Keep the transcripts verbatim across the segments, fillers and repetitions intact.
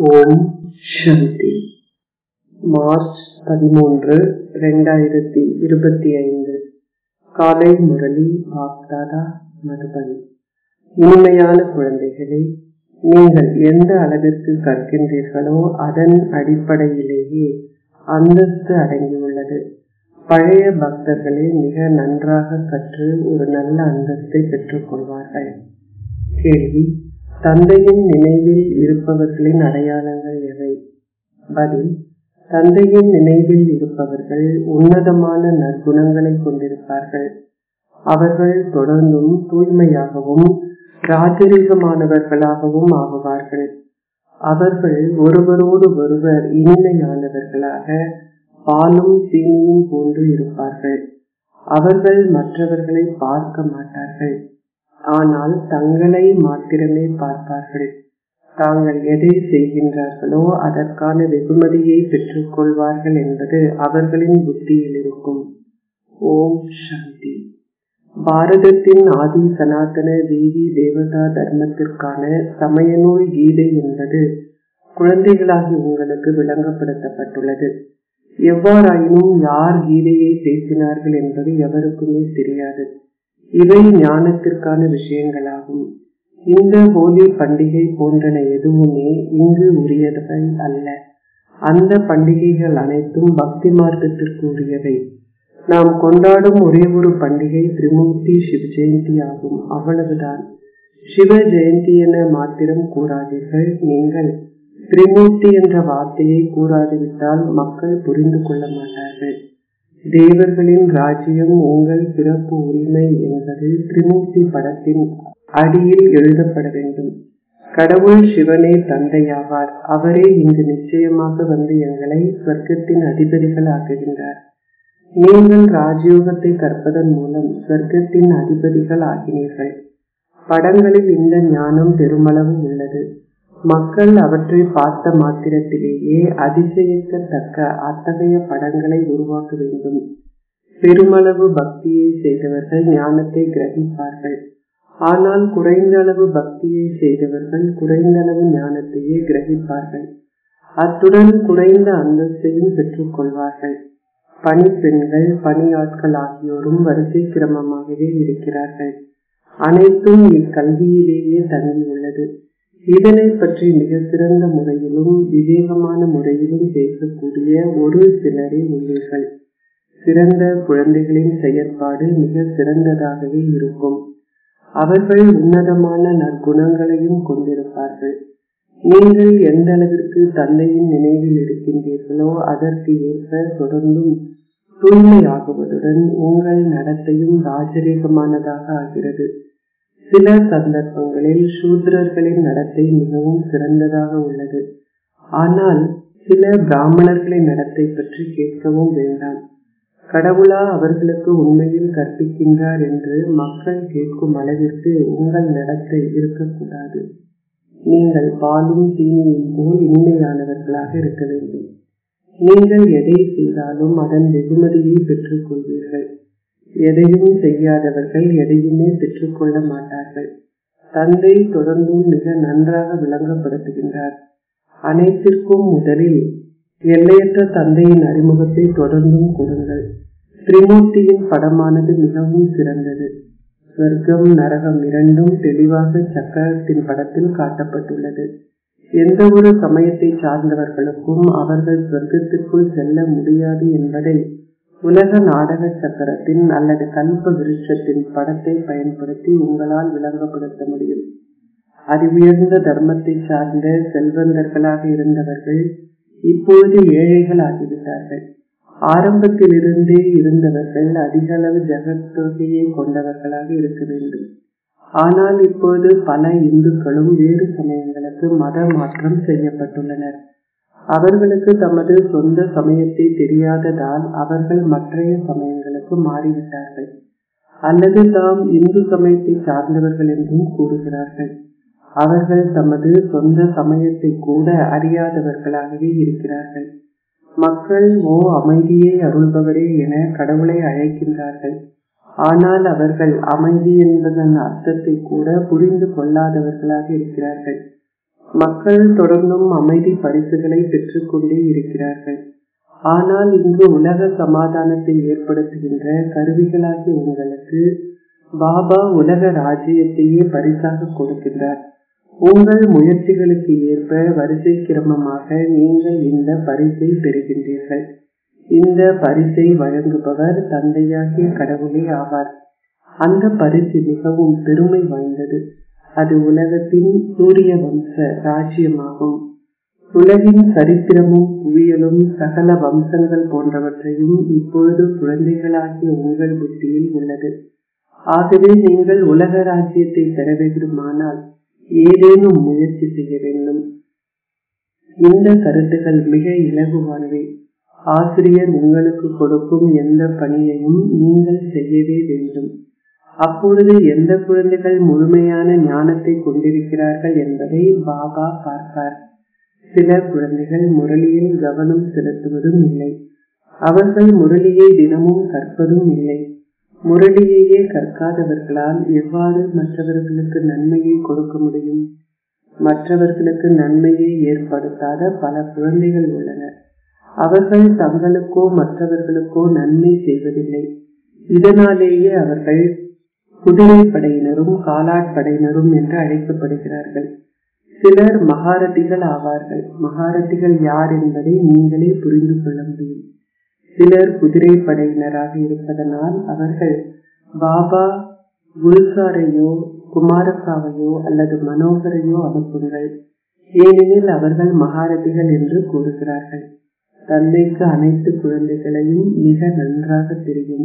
ஓம் சாந்தி. March பதிமூன்று இரண்டாயிரத்தி இருபத்தி ஐந்து. காலை முரளி பாப்தாதா மதுபன். இனிமையான குழந்தைகளே, நீங்கள் எந்த அளவிற்கு கற்கின்றீர்களோ அதன் அடிப்படையிலேயே அந்தஸ்து அடங்கியுள்ளது. பழைய பக்தர்களே மிக நன்றாக கற்று ஒரு நல்ல அந்தஸ்தை பெற்றுக் கொள்வார்கள். கேள்வி: தந்தையின் நினைவில் இருப்பவர்களின் அடையாளங்கள் எவை? பதில்: தந்தையின் நினைவில் இருப்பவர்கள் உன்னதமான நற்குணங்களை கொண்டிருப்பார்கள். அவர்கள் தொடர்ந்தும் தூய்மையாகவும் ராஜரீகமானவர்களாகவும் ஆகுவார்கள். அவர்கள் ஒருவரோடு ஒருவர் இனிமையானவர்களாக பாலும் சீனியும் போன்று இருப்பார்கள். அவர்கள் மற்றவர்களை பார்க்க மாட்டார்கள், ஆனால் தங்களை மாத்திரமே பார்ப்பார்கள். தாங்கள் எதை செய்கின்றார்களோ அதற்கான வெகுமதியை பெற்றுக் கொள்வார்கள் என்பது அவர்களின் புத்தியில் இருக்கும். ஓம் சாந்தி. பாரதத்தின் ஆதி சனாதன தேவி தேவதா தர்மத்திற்கான சமய நூல் கீதை என்பது குழந்தைகளாகி உங்களுக்கு விளங்கப்படுத்தப்பட்டுள்ளது. எவ்வாறாயினும் யார் கீதையை பேசினார்கள் என்பது எவருக்குமே தெரியாது. இவை ஞானத்திற்கான விஷயங்களாகும். இந்த ஹோலி பண்டிகை போன்றன எதுவுமே இங்கு உரியவை அல்ல. அந்த பண்டிகைகள் அனைத்தும் பக்தி மார்க்கத்திற்கு உரியவை. நாம் கொண்டாடும் ஒரே ஒரு பண்டிகை திரிமூர்த்தி சிவ ஜெயந்தி ஆகும். அவ்வளவுதான். சிவ ஜெயந்தி என மாத்திரம் கூறாதீர்கள். நீங்கள் திரிமூர்த்தி என்ற வார்த்தையை கூறாதுவிட்டால் மக்கள் புரிந்து கொள்ள மாட்டார்கள். தேவர்களின் ராஜ்யம் உங்கள் பிறப்பு உரிமை என்பது திரிமூர்த்தி படத்தின் அடியில் எழுதப்பட வேண்டும். கடவுள் சிவனே தந்தையாவார். அவரே இங்கு நிச்சயமாக வந்து எங்களை சொர்க்கத்தின் அதிபதிகள் ஆக்குகின்றார். நீங்கள் ராஜயோகத்தை கற்பதன் மூலம் சொர்க்கத்தின் அதிபதிகள் ஆகினீர்கள். படங்களில் இந்த ஞானம் பெருமளவு உள்ளது. மக்கள் அவற்றை பார்த்த மாத்திரத்திலேயே அதிசயிக்கத்தக்க அத்தகைய படங்களை உருவாக்க வேண்டும். பெருமளவு பக்தியை செய்தவர்கள் ஞானத்தை கிரகிப்பார்கள். ஆனால் குறைந்த அளவு பக்தியை செய்தவர்கள் குறைந்த அளவு ஞானத்தையே கிரகிப்பார்கள். அத்துடன் குறைந்த அந்தஸ்தையும் பெற்றுக் கொள்வார்கள். பணிப்பெண்கள், பணியாட்கள் ஆகியோரும் வரிசை கிரமமாகவே இருக்கிறார்கள். அனைத்தும் இக்கல்வியிலேயே தங்கியுள்ளது. இதனை பற்றி மிக சிறந்த முறையிலும் விவேகமான முறையிலும் பேசக்கூடிய ஒரு சிலரே உள்ளீர்கள். சிறந்த குழந்தைகளின் செயற்பாடு மிக சிறந்ததாகவே இருக்கும். அவர்கள் உன்னதமான நற்குணங்களையும் கொண்டிருப்பார்கள். நீங்கள் எந்த அளவிற்கு தந்தையின் நினைவில் இருக்கின்றீர்களோ அதற்கு ஏற்ப தொடர்ந்தும் தூய்மையாகுவதுடன் உங்கள் நடத்தையும் ராஜரீகமானதாக ஆகிறது. சில சந்தர்ப்பங்களில் சூத்ரர்களின் நடத்தை மிகவும் சிறந்ததாக உள்ளது. ஆனால் சில பிராமணர்களின் நடத்தை பற்றி கேட்கவும் வேண்டாம். கடவுளா அவர்களுக்கு உண்மையில் கற்பிக்கின்றார் என்று மக்கள் கேட்கும் அளவிற்கு உங்கள் நடத்தை இருக்கக்கூடாது. நீங்கள் பாலும் தீனியும் போல் இனிமையானவர்களாக இருக்க வேண்டும். நீங்கள் எதை செய்தாலும் அதன் வெகுமதியை பெற்றுக் கொள்வீர்கள். எதையும் செய்யாதவர்கள் எதையுமே பெற்றுக் கொள்ள மாட்டார்கள். தந்தை தொடர்ந்தும் மிக நன்றாக விளங்கப்படுத்துகின்றார். அனைத்திற்கும் முதலில் எல்லையற்ற தந்தையின் அறிமுகத்தை தொடர்ந்தும் கொடுங்கள். திரிமூர்த்தியின் படமானது மிகவும் சிறந்தது. சொர்க்கம் நரகம் இரண்டும் தெளிவாக சக்கரத்தின் படத்தில் காட்டப்பட்டுள்ளது. எந்த ஒரு சமயத்தை சார்ந்தவர்களுக்கும் அவர்கள் சொர்க்கத்திற்குள் செல்ல முடியாது என்பதை உலக நாடக சக்கரத்தின் அல்லது கல்ப விருட்சத்தின் படத்தை பயன்படுத்தி உங்களால் விளங்கப்படுத்த முடியும். அதி உயர்ந்த தர்மத்தை சார்ந்த செல்வந்தர்களாக இருந்தவர்கள் இப்பொழுது ஏழைகள் ஆகிவிட்டார்கள். ஆரம்பத்தில் இருந்தே இருந்தவர்கள் அதிக அளவு ஜகத் தொகையை கொண்டவர்களாக இருக்க வேண்டும். ஆனால் இப்போது பல இந்துக்களும் வேறு சமயங்களுக்கு மத மாற்றம் செய்யப்பட்டுள்ளனர். அவர்களுக்கு தமது சொந்த சமயத்தை தெரியாததால் அவர்கள் மற்றைய சமயங்களுக்கு மாறிவிட்டார்கள். அல்லது தாம் இந்து சமயத்தை சார்ந்தவர்கள் என்றும் கூறுகிறார்கள். அவர்கள் தமது சொந்த சமயத்தை கூட அறியாதவர்களாகவே இருக்கிறார்கள். மக்கள் ஓ அமைதியை அருள்பவரே என கடவுளை அழைக்கின்றார்கள். ஆனால் அவர்கள் அமைதி என்பதன் அர்த்தத்தை கூட புரிந்து கொள்ளாதவர்களாக இருக்கிறார்கள். மக்கள் தொடர்ந்தும் அமைதி பரிசுகளை பெற்றுக்கொண்டே இருக்கிறார்கள். ஆனால் இங்கு உலக சமாதானத்தை ஏற்படுத்துகின்ற கருவிகளாகிய உங்களுக்கு பாபா உலக ராஜ்யத்தையே பரிசாக கொடுக்கின்றார். உங்கள் முயற்சிகளுக்கு ஏற்ப வரிசை கிரமமாக நீங்கள் இந்த பரிசை பெறுகின்றீர்கள். இந்த பரிசை வழங்குபவர் தந்தையாகிய கடவுளே ஆவார். அந்த பரிசு மிகவும் பெருமை வாய்ந்தது. அது உலகத்தின் சூரிய வம்ச ராஜ்யமாகும். உலகின் சரித்திரமும் புவியலும் சகல வம்சங்கள் போன்றவற்றையும் இப்பொழுது குழந்தைகளாகிய உங்கள் புத்தியில் உள்ளது. ஆகவே நீங்கள் உலக ராஜ்யத்தை பெற வேண்டுமானால் ஏதேனும் முயற்சி செய்ய வேண்டும். இந்த கருத்துக்கள் மிக இலகுவானவை. ஆசிரியர் உங்களுக்கு கொடுக்கும் எந்த பணியையும் நீங்கள் செய்யவே வேண்டும். அப்பொழுது எந்த குழந்தைகள் முழுமையான ஞானத்தை கொண்டிருக்கிறார்கள் என்பதை பாபா பார்ப்பார். சில குழந்தைகள் முரளியில் கவனம் செலுத்துவதும் இல்லை. அவர்கள் முரளியை தினமும் கற்பதும் இல்லை. முரளியையே கற்காதவர்களால் எவ்வாறு மற்றவர்களுக்கு நன்மையை கொடுக்க முடியும்? மற்றவர்களுக்கு நன்மையை ஏற்படுத்தாத பல குழந்தைகள் உள்ளனர். அவர்கள் தங்களுக்கோ மற்றவர்களுக்கோ நன்மை செய்வதில்லை. இதனாலேயே அவர்கள் குதிரைப்படையினரும் காலாட்படையினரும் என்று அழைக்கப்படுகிறார்கள். சிலர் மகாரதிகள் ஆவார்கள். மகாரதிகள் யார் என்பதை நீங்களே புரிந்து கொள்ள முடியும். சிலர் குதிரை படையினராக இருப்பதனால் அவர்கள் பாபா குல்சாரையோ குமாரக்காவையோ அல்லது மனோகரையோ அனுப்புங்கள், ஏனெனில் அவர்கள் மகாரதிகள் என்று கூறுகிறார்கள். தந்தைக்கு அனைத்து குழந்தைகளையும் மிக நன்றாக தெரியும்.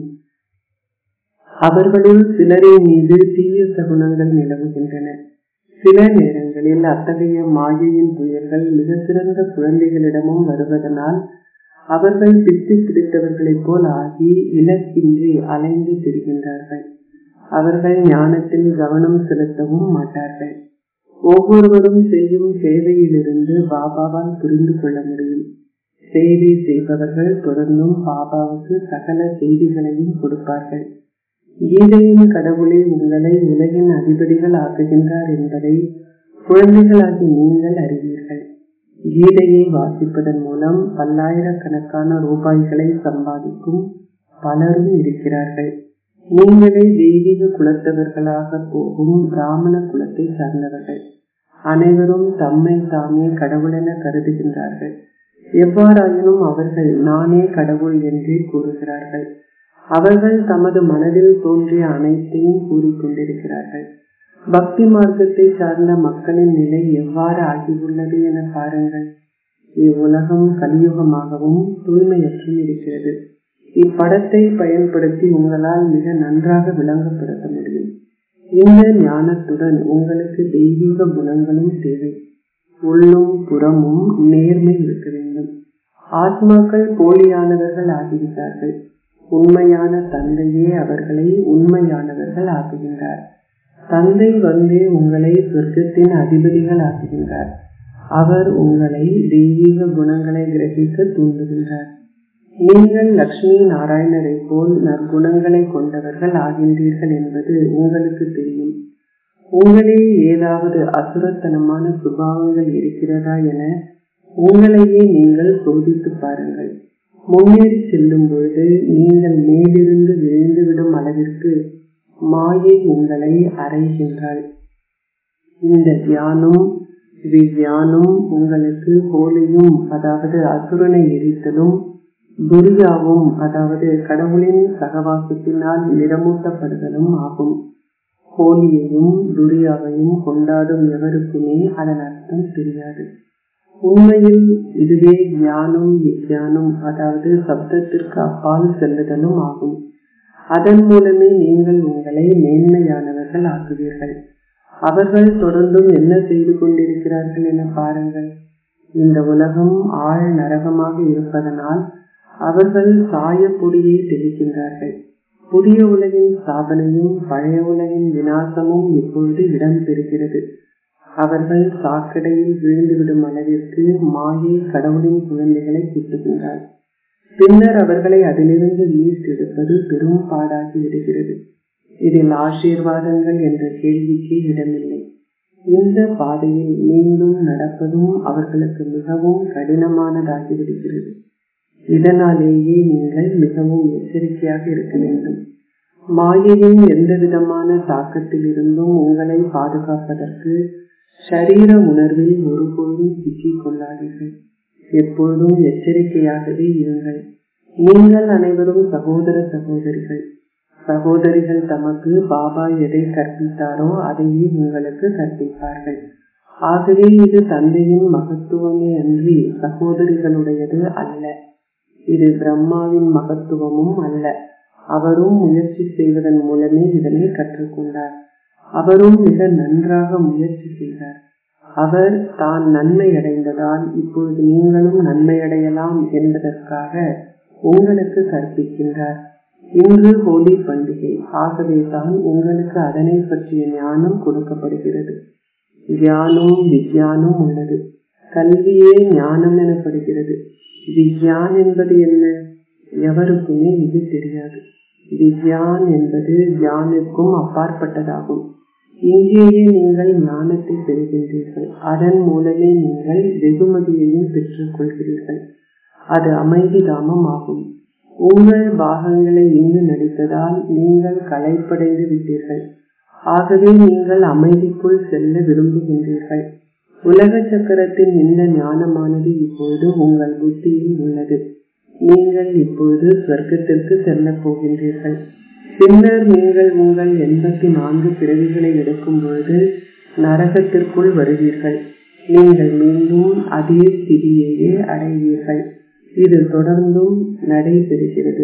அவர்களுள் சிலரின் மீது தீய சகுனங்கள் நிலவுகின்றன. சில நேரங்களில் அத்தகைய மாயையின் புயல்கள் மிக சிறந்த குழந்தைகளிடமும் வருவதனால் அவர்கள் பித்து பிடித்தவர்களைப் போல் ஆகி இலக்கின்றி அலைந்து திரிகின்றார்கள். அவர்கள் ஞானத்தில் கவனம் செலுத்தவும் மாட்டார்கள். ஒவ்வொருவரும் செய்யும் சேவையிலிருந்து பாபாவால் புரிந்து கொள்ள முடியும். சேவை செய்பவர்கள் தொடர்ந்தும் பாபாவுக்கு சகல செய்திகளையும் கொடுப்பார்கள். கீதையின் கடவுளே உங்களை உலகின் அதிபதிகள் ஆக்குகின்றார் என்பதை குழந்தைகளாகி நீங்கள் அறிவீர்கள். கீதையை வாசிப்பதன் மூலம் பல்லாயிரக்கணக்கான ரூபாய்களை சம்பாதிக்கும் பலரும் இருக்கிறார்கள். நீங்களே தெய்வீக குலத்தவர்களாக போகும் பிராமண குலத்தை சார்ந்தவர்கள். அனைவரும் தம்மை தாமே கடவுளென கருதுகின்றார்கள். எவ்வாறாயினும் அவர்கள் நானே கடவுள் என்றே கூறுகிறார்கள். அவர்கள் தமது மனதில் தோன்றிய அனைத்தையும் கூறிக்கொண்டிருக்கிறார்கள். பக்தி மார்க்கத்தை சார்ந்த மக்களின் நிலை எவ்வாறு ஆகியுள்ளது என பாருங்கள். இவ்வுலகம் கலியுகமாகவும் தூய்மையற்றும் இருக்கிறது. இப்படத்தை பயன்படுத்தி உங்களால் மிக நன்றாக விளங்கப்படுத்த முடியும். இந்த ஞானத்துடன் உங்களுக்கு தெய்வீக குணங்களும் தேவை. உள்ளும் புறமும் நேர்மை இருக்க வேண்டும். ஆத்மாக்கள் போலியானவர்கள் ஆகிவிட்டார்கள். உண்மையான தந்தையே அவர்களை உண்மையானவர்கள் ஆக்குகின்றார். தந்தை வந்து உங்களை சொர்க்கத்தின் அதிபதிகள் ஆக்குகின்றார். அவர் உங்களை தெய்வீக குணங்களை கிரகிக்க தூண்டுகின்றார். நீங்கள் லட்சுமி நாராயணரை போல் நற்குணங்களை கொண்டவர்கள் ஆகின்றீர்கள் என்பது உங்களுக்கு தெரியும். உங்களே ஏதாவது அசுரத்தனமான சுபாவங்கள் இருக்கிறதா என உங்களையே நீங்கள் சோதித்து பாருங்கள். முன்னேறி செல்லும் பொழுது நீங்கள் மேலிருந்து விழுந்துவிடும் அளவிற்கு மாயை உங்களை அறைகின்றாள். இந்த தியானம் விஞ்ஞானம் உங்களுக்கு ஹோலியும் அதாவது அசுரனை எரித்தலும், துரியாவும் அதாவது கடவுளின் சகவாசத்தினால் நிறமூட்டப்படுதலும் ஆகும். ஹோலியையும் துரியாவையும் கொண்டாடும் எவருக்குமே அதன் அர்த்தம் தெரியாது. உண்மையில் இதுவே ஞானம் விஞ்ஞானம் அதாவது சப்தத்திற்கு அப்பால் செல்லுதலும் ஆகும். அதன் மூலமே நீங்கள் உங்களை மேன்மையானவர்கள் ஆக்குவீர்கள். அவர்கள் தொடர்ந்தும் என்ன செய்து கொண்டிருக்கிறார்கள் என பாருங்கள். இந்த உலகம் ஆழ் நரகமாக இருப்பதனால் அவர்கள் சாய பொடியை தெளிக்கின்றார்கள். புதிய உலகின் ஸ்தாபனையும் பழைய உலகின் விநாசமும் இப்பொழுது இடம் பெறுகிறது. அவர்கள் சாக்கடையில் விழுந்துவிடும் அளவிற்கு மாயை கடவுளின் குழந்தைகளை கூட்டுகின்றார். பின்னர் அவர்களை அதிலிருந்து மீட்டெடுப்பது பெரும் பாடாகி விடுகிறது. இதில் ஆசீர்வாதங்கள் என்ற கேள்விக்கு இடமில்லை. இந்த பாதையில் மீண்டும் நடப்பதும் அவர்களுக்கு மிகவும் கடினமானதாகிவிடுகிறது. இதனாலேயே நீங்கள் மிகவும் எச்சரிக்கையாக இருக்க வேண்டும். மாயையின் எந்த விதமான தாக்கத்தில் இருந்தும் உங்களை பாதுகாப்பதற்கு சரீர உணர்வில் ஒருபொழுதும் சிக்கிக் கொள்ளாதீர்கள். எப்பொழுதும் எச்சரிக்கையாகவே இருங்கள். நீங்கள் அனைவரும் சகோதர சகோதரிகள். சகோதரிகள் தமக்கு பாபா எதை கற்பித்தாரோ அதையே உங்களுக்கு கற்பிப்பார்கள். ஆகவே இது தந்தையின் மகத்துவமே அன்றி சகோதரிகளுடையது அல்ல. இது பிரம்மாவின் மகத்துவமும் அல்ல. அவரும் முயற்சி செய்வதன் மூலமே இதனை கற்றுக்கொண்டார். அவரும் மிக நன்றாக முயற்சி செய்தார். அவர் தான் நன்மை அடைந்ததால் இப்பொழுது நீங்களும் நன்மை அடையலாம் என்பதற்காக உங்களுக்கு கற்பிக்கின்றார். இன்று ஹோலி பண்டிகை. ஆகவே தான் உங்களுக்கு அதனை பற்றிய ஞானம் கொடுக்கப்படுகிறது. ஞானம் விஞ்ஞானம் உள்ளது. கல்வியே ஞானம் எனப்படுகிறது. விஞ்ஞான் என்பது என்ன? எவருக்குமே இது தெரியாது. விஞ்ஞான் என்பது ஞானிற்கும் அப்பாற்பட்டதாகும். இங்கேயே நீங்கள் ஞானத்தை பெறுகின்றீர்கள். அதன் மூலமே நீங்கள் வெகுமதியையும் பெற்றுக் கொள்கிறீர்கள். அது அமைதி தாமம் ஆகும். உங்கள் பாகங்களை இங்கு நடித்ததால் நீங்கள் களைப்படைந்து விட்டீர்கள். ஆகவே நீங்கள் அமைதிக்குள் செல்ல விரும்புகின்றீர்கள். உலக சக்கரத்தின் இந்த ஞானமானது இப்பொழுது உங்கள் புத்தியில் உள்ளது. நீங்கள் இப்பொழுது சொர்க்கத்திற்கு செல்ல போகின்றீர்கள். பின்னர் நீங்கள் உங்கள் எண்பத்தி நான்கு பிறவிகளை எடுக்கும் பொழுது நரகத்திற்குள் வருவீர்கள். நீங்கள் மீண்டும் அதே ஸ்திதியையே அடைவீர்கள். இது தொடர்ந்தும் நடைபெறுகிறது.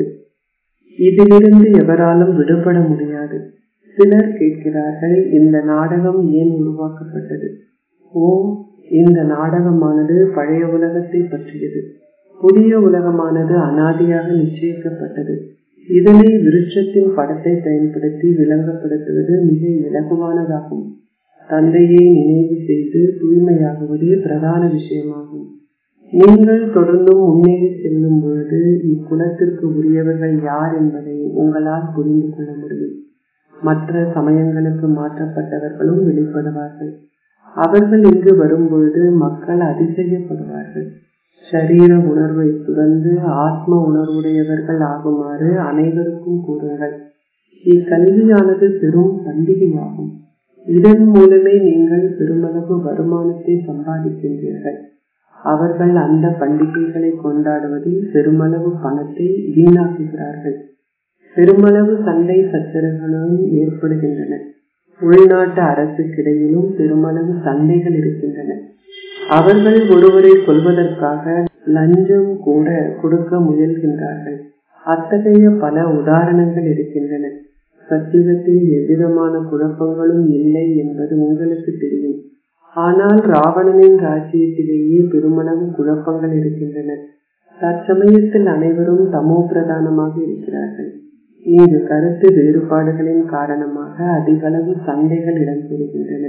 இதிலிருந்து எவராலும் விடுபட முடியாது. சிலர் கேட்கிறார்கள், இந்த நாடகம் ஏன் உருவாக்கப்பட்டது? ஓ, இந்த நாடகமானது பழைய உலகத்தை பற்றியது. புதிய உலகமானது அனாதியாக நிச்சயிக்கப்பட்டது. இதனை விருட்சத்தின் படத்தை பயன்படுத்தி விளங்கப்படுத்துவது மிக இலகுவானதாகும். தந்தையை நினைவு செய்து தூய்மையாகுவதே பிரதான விஷயமாகும். நீங்கள் தொடர்ந்தும் முன்னேறி செல்லும் பொழுது இக்குலத்திற்கு உரியவர்கள் யார் என்பதை உங்களால் புரிந்து கொள்ள முடியும். மற்ற சமயங்களுக்கு மாற்றப்பட்டவர்களும் வெளிப்படுவார்கள். அவர்கள் இங்கு வரும்பொழுது மக்கள் அதிசயப்படுவார்கள். சரீர உணர்வை துறந்து ஆத்ம உணர்வுடையவர்கள் ஆகுமாறு அனைவருக்கும் கூறுங்கள். இக்கல்வியானது பெரும் பண்டிகையாகும். இதன் மூலமே நீங்கள் பெருமளவு வருமானத்தை சம்பாதிக்கின்றீர்கள். அவர்கள் அந்த பண்டிகைகளை கொண்டாடுவதில் பெருமளவு பணத்தை வீணாக்குகிறார்கள். பெருமளவு சண்டை சச்சரவுகளும் ஏற்படுகின்றன. உள்நாட்டு அரசுக்கிடையிலும் பெருமளவு சண்டைகள் இருக்கின்றன. அவர்கள் ஒருவரை கொல்வதற்காக லஞ்சம் கூட கொடுக்க முயல்கின்றார்கள். அத்தகைய பல உதாரணங்கள் இருக்கின்றன. சத்தியத்தில் எவ்விதமான குழப்பங்களும் இல்லை என்பது உங்களுக்கு தெரியும். ஆனால் ராவணனின் ராஜ்யத்திலேயே பெருமளவு குழப்பங்கள் இருக்கின்றன. தற்சமயத்தில் அனைவரும் தமோ பிரதானமாக இருக்கிறார்கள். இங்கு கருத்து வேறுபாடுகளின் காரணமாக அதிகளவு சண்டைகள் இடம்பெறுகின்றன.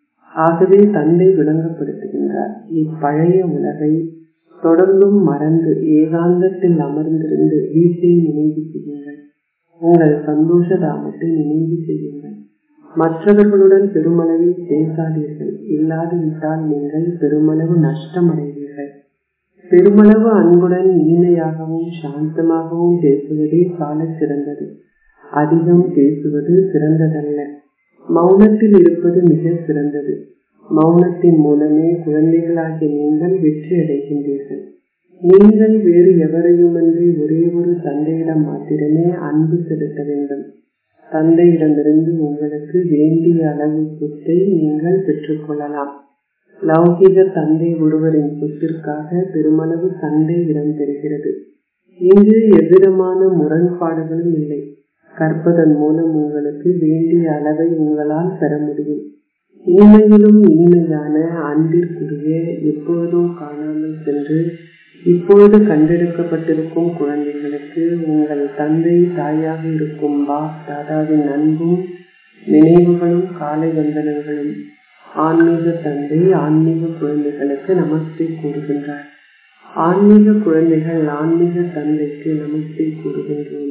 ஆகவே தந்தை விளங்கப்படுத்துகின்றார், இப்பழைய உலகை தொடர்ந்தும் மறந்து ஏகாந்தத்தில் அமர்ந்திருந்து வீட்டை நினைவு செய்யுங்கள். உங்கள் சந்தோஷ தாமத்தை நினைவு செய்யுங்கள். மற்றவர்களுடன் பெருமளவில் பேசாதீர்கள். இல்லாது விட்டால் நீங்கள் பெருமளவு நஷ்டம் அடைவீர்கள். பெருமளவு அன்புடன் இனிமையாகவும் சாந்தமாகவும் பேசுவதே சால சிறந்தது. அதிகம் பேசுவது சிறந்ததல்ல. மௌனத்தில் இருப்பது மிக சிறந்தது. மௌனத்தின் மூலமே குழந்தைகளாகிய நீங்கள் வெற்றி அடைகின்றீர்கள். நீங்கள் வேறு எவரையுமன்றி ஒரே ஒரு தந்தையிடம் மாத்திரமே அன்பு செலுத்த வேண்டும். தந்தையிடமிருந்து உங்களுக்கு வேண்டிய அளவு சொத்தை நீங்கள் பெற்றுக்கொள்ளலாம். லௌகிக தந்தை ஒருவரின் சொத்திற்காக பெருமளவு சண்டை இடம்பெறுகிறது. இங்கு எவ்விதமான முரண்பாடுகளும் இல்லை. கற்பதன் மூலம் உங்களுக்கு வேண்டிய அளவை உங்களால் பெற முடியும். இனிமையிலும் இனிமையான அன்பிற்குரிய எப்பொழுதும் காணாமல் சென்று இப்பொழுது கண்டெடுக்கப்பட்டிருக்கும் குழந்தைகளுக்கு உங்கள் தந்தை தாயாக இருக்கும் பாப் தாதாவின் அன்பும் நினைவுகளும் காலை வந்தனங்களும். ஆன்மீக தந்தை ஆன்மீக குழந்தைகளுக்கு நமஸ்தே கூறுகின்றார். ஆன்மீக குழந்தைகள் ஆன்மீக தந்தைக்கு நமஸ்தே கூறுகின்றோம்.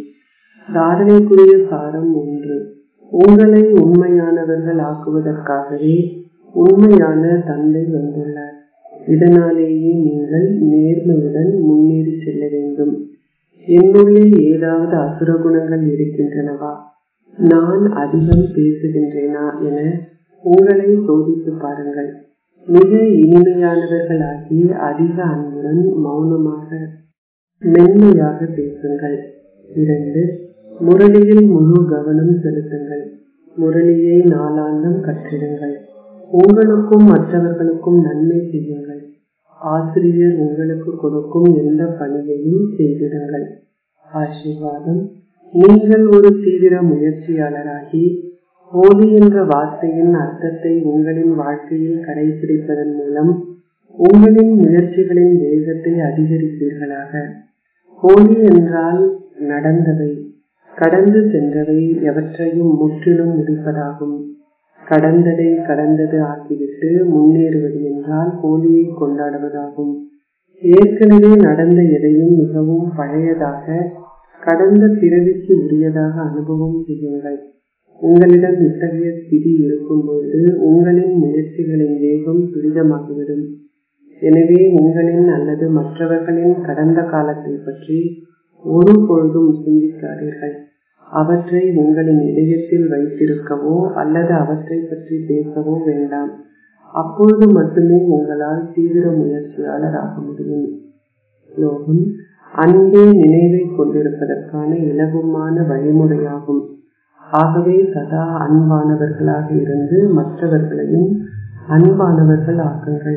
தாரணைக்குரிய சாரம் ஒன்று. உங்களை உண்மையானவர்கள் ஆக்குவதற்காகவே உண்மையான தந்தை வந்துள்ளார். இதனாலேயே நீங்கள் நேர்மையுடன் முன்னேறி செல்ல வேண்டும். என்னுள்ளே ஏதாவது அசுர குணங்கள் இருக்கின்றனவா, நான் அதிகம் பேசுகின்றேனா என உங்களை சோதித்து பாருங்கள். மிக இனிமையானவர்களாகி அதிக அன்புடன் மௌனமாக மென்மையாக பேசுங்கள். இரண்டு, முரளியில் முழு கவனம் செலுத்துங்கள். முரளியை நாளாந்தம் கற்றிடுங்கள். உங்களுக்கும் மற்றவர்களுக்கும் நன்மை செய்யுங்கள். ஆசிரியர் உங்களுக்கு கொடுக்கும் எந்த பணியையும் செய்திடுங்கள். ஆசீர்வாதம். நீங்கள் ஒரு தீவிர முயற்சியாளராகி ஹோலி என்ற வார்த்தையின் அர்த்தத்தை உங்களின் வாழ்க்கையில் கடைபிடிப்பதன் மூலம் உங்களின் முயற்சிகளின் வேகத்தை அதிகரிப்பீர்களாக. ஹோலி என்றால் நடந்தவை, கடந்து சென்றவை எவற்றையும் முற்றிலும் முடிப்பதாகும். கடந்ததை கடந்தது ஆக்கிவிட்டு முன்னேறுவது என்றால் ஹோலியை கொண்டாடுவதாகும். ஏற்கனவே நடந்த எதையும் மிகவும் பழையதாக, கடந்த பிறவிக்கு உரியதாக அனுபவம் செய்யுங்கள். உங்களிடம் இத்தகைய ஸ்திதி இருக்கும்போது உங்களின் முயற்சிகளின் வேகம் துரிதமாகிவிடும். எனவே உங்களின் அல்லது மற்றவர்களின் கடந்த காலத்தை பற்றி ஒரு பொழுதும் சிந்திக்காதீர்கள். அவற்றை உங்களின் இதயத்தில் வைத்திருக்கவோ அல்லது அவற்றை பற்றி பேசவோ வேண்டாம். அப்பொழுது மட்டுமே உங்களால் தீவிர முயற்சியாளர் ஆக முடியும். ஸ்லோகம். அன்பே நினைவை கொண்டிருப்பதற்கான இலகுமான வழிமுறையாகும். ஆகவே சதா அன்பானவர்களாக இருந்து மற்றவர்களையும் அன்பானவர்கள் ஆக்குங்கள்.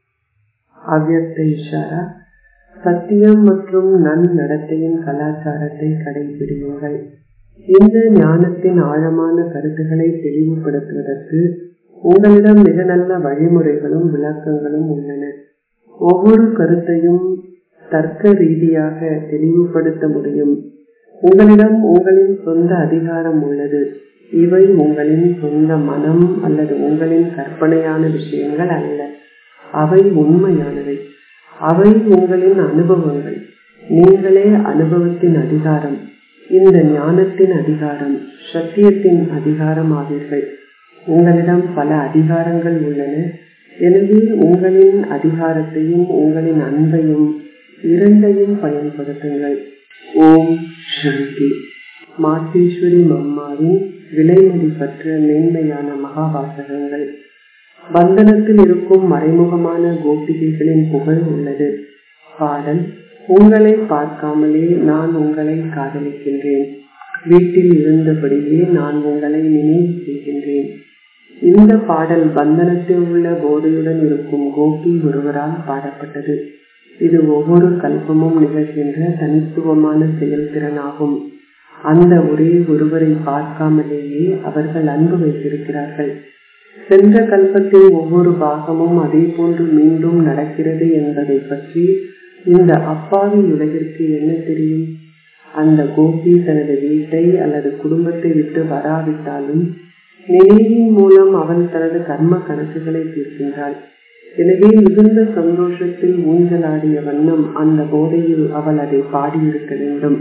அவ்யக்த இஷாரா. சத்தியம் மற்றும் நன்னடத்தையின் கலாச்சாரத்தை கடைபிடியுங்கள். இந்த ஞானத்தின் ஆழமான கருத்துக்களை தெளிவுபடுத்துவதற்கு உங்களிடம் மிக நல்ல வழிமுறைகளும் விளக்கங்களும் உள்ளன. ஒவ்வொரு கருத்தையும் தர்க்க ரீதியாக தெளிவுபடுத்த முடியும். உங்களிடம் உங்களின் சொந்த அதிகாரம் உள்ளது. இவை உங்களின் சொந்த மனம் அல்லது உங்களின் கற்பனையான விஷயங்கள் அல்ல. அவை உண்மையானவை. அவை உங்களின் அனுபவங்கள். நீங்களே அனுபவத்தின் அதிகாரம், இந்த ஞானத்தின் அதிகாரம், சத்தியத்தின் அதிகாரம் ஆவீர்கள். உங்களிடம் பல அதிகாரங்கள் உள்ளன. எனவே உங்களின் அதிகாரத்தையும் உங்களின் அன்பையும் இரண்டையும் பயன்படுத்துங்கள். ஓம் சாந்தி. மாத்தேஸ்வரி மம்மாவின் விலைமதிப்பற்ற மேன்மையான மகாவாசகங்கள். பந்தனத்தில் இருக்கும் மறைமுகமான கோபிகைகளின் புகழ் உள்ளது. பாடல். உங்களை பார்க்காமலே நான் உங்களை காதலிக்கின்றேன். வீட்டில் இருந்தபடியே நான் உங்களை நினைவு செய்கின்றேன். இந்த பாடல் பந்தனத்தில் உள்ள போதையுடன் இருக்கும் கோபி ஒருவரால் பாடப்பட்டது. இது ஒவ்வொரு கல்பமும் நிகழ்கின்ற தனித்துவமான செயல்திறனாகும். அந்த ஒரே ஒருவரை பார்க்காமலேயே அவர்கள் அன்பு வைத்திருக்கிறார்கள். சென்ற கல்பத்தின் ஒவ்வொரு பாகமும் அதே போன்று மீண்டும் நடக்கிறது என்பதை பற்றி இந்த அப்பாவி உலகிற்கு என்ன தெரியும்? அந்த கோபி தனது வீட்டை அல்லது குடும்பத்தை விட்டு வராவிட்டாலும் நினைவின் மூலம் அவள் தனது கர்ம கணக்குகளை தீர்க்கின்றாள். எனவே மிகுந்த சந்தோஷத்தில் ஊஞ்சலாடிய வண்ணம் அந்த போதையில் அவள் அதை பாடியிருக்க வேண்டும்.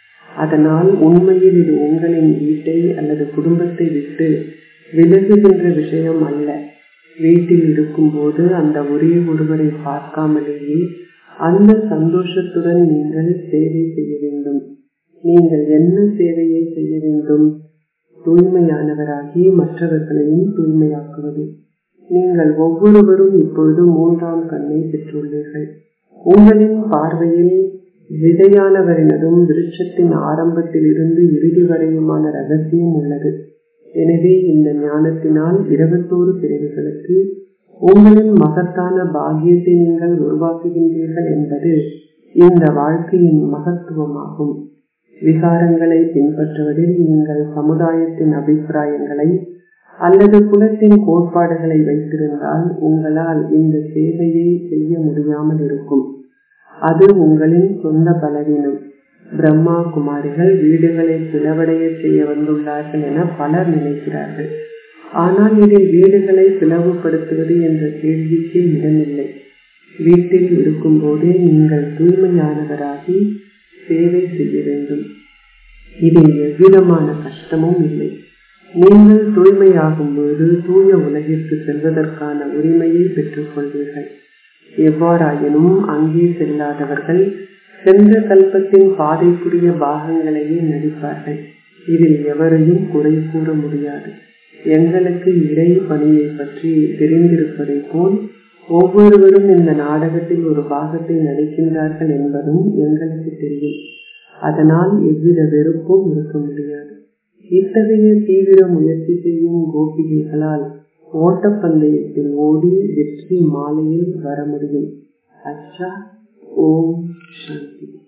அதனால் உண்மையில் இது உங்களின் வீட்டை அல்லது குடும்பத்தை விட்டு விலகுகின்ற விஷயம் அல்ல. வீட்டில் இருக்கும் போது அந்த ஒரே ஒருவரை பார்க்காமலேயே அந்த சந்தோஷத்துடன் நீங்கள் சேவை செய்ய வேண்டும். நீங்கள் என்ன சேவையை செய்ய வேண்டும்? தூய்மையானவராகி மற்றவர்களையும் தூய்மையாக்குவது. நீங்கள் ஒவ்வொருவரும் இப்பொழுது மூன்றாம் கண்ணை பெற்றுள்ளீர்கள். உங்களின் பார்வையில் விதையானவரினதும் விருட்சத்தின் ஆரம்பத்தில் இருந்து இறுதி வரையுமான ரகசியம் உள்ளது. எனவே இந்த ஞானத்தினால் இருபத்தோரு பிரிவுகளுக்கு உங்களின் மகத்தான பாக்கியத்தை நீங்கள் உருவாக்குகின்றீர்கள் என்பது இந்த வாழ்க்கையின் மகத்துவமாகும். விகாரங்களை பின்பற்றுவதில் நீங்கள் சமுதாயத்தின் அபிப்பிராயங்களை அல்லது குலத்தின் கோட்பாடுகளை வைத்திருந்தால் உங்களால் இந்த சேவையை செய்ய முடியாமல் இருக்கும். அது உங்களின் சொந்த பலவீனம். பிரம்மா குமாரிகள் வீடுகளை பிளவடைய செய்ய வந்துள்ளார்கள் என பலர் நினைக்கிறார்கள். ஆனால் இதில் வீடுகளை பிளவுபடுத்துவது என்ற கேள்விக்கு இடமில்லை. வீட்டில் இருக்கும் போதே நீங்கள் தூய்மையானவராகி சேவை செய்ய வேண்டும். இதில் எவ்விதமான கஷ்டமும் இல்லை. நீங்கள் தூய்மையாகும் போது தூய உலகிற்கு செல்வதற்கான உரிமையை பெற்றுக் கொள்வீர்கள். எவ்வாறாயினும் அங்கே செல்லாதவர்கள் சென்ற கல்பத்தின் பாதைக்குரிய பாகங்களையே நடிப்பார்கள். இதில் எவரையும் குறை கூற முடியாது. எங்களுக்கு இறை பணியை பற்றி தெரிந்திருப்பதை போல் ஒவ்வொருவரும் இந்த நாடகத்தில் ஒரு பாகத்தை நடிக்கின்றார்கள் என்பதும் எங்களுக்கு தெரியும். அதனால் எவ்வித வெறுப்பும் இருக்க முடியாது. இத்தகைய தீவிர முயற்சி செய்யும் கோபிகைகளால் ஓட்டப்பந்தயத்தில் ஓடி வெற்றி மாலையில் வர முடியும். அச்சா. ஓம் சாந்தி.